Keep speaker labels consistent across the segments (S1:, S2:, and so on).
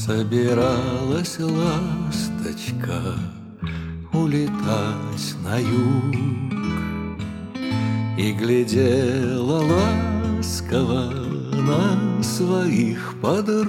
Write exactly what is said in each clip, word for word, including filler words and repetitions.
S1: Собиралась ласточка улетать на юг и глядела ласково на своих подруг,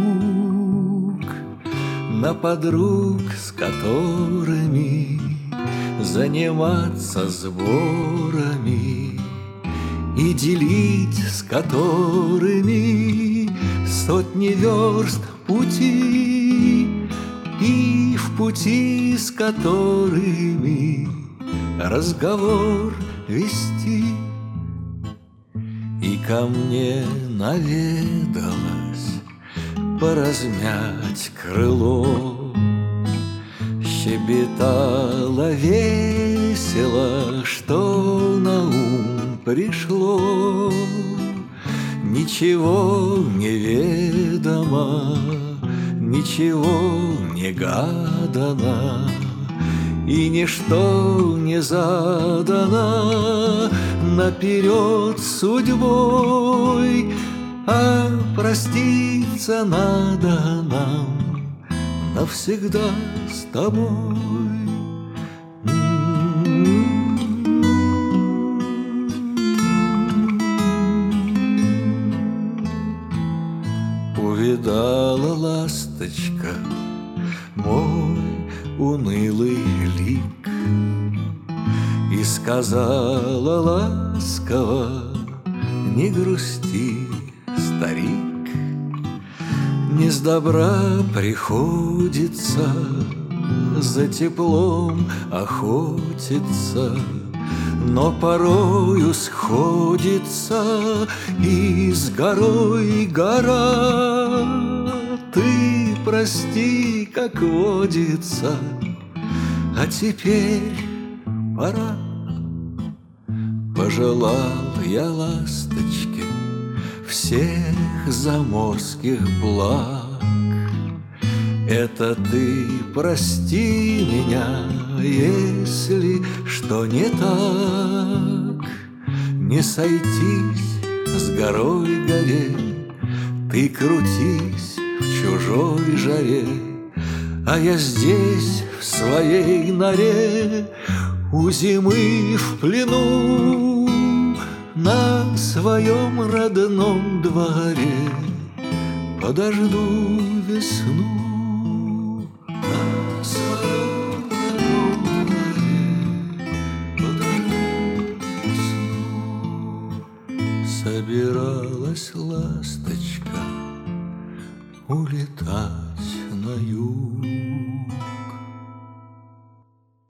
S1: на подруг, с которыми заниматься сборами и делить с которыми сотни верст пути, и в пути с которыми разговор вести. И ко мне наведалась поразмять крыло, щебетала весело, что на ум пришло. Ничего не ведомо, ничего не гадано, и ничто не задано наперед судьбой, а проститься надо нам навсегда с тобой. Увидала ласточка мой унылый лик и сказала ласково: не грусти, старик, не с добра приходится за теплом охотиться, но порою сходится и с горой гора. Ты прости, как водится, а теперь пора. Пожелал я ласточке всех заморских благ. Это ты прости меня, если что не так. Не сойтись с горой горе, ты крутись в чужой жаре, а я здесь в своей норе у зимы в плену на своем родном дворе подожду весну. Собиралась ласточка улетать на юг.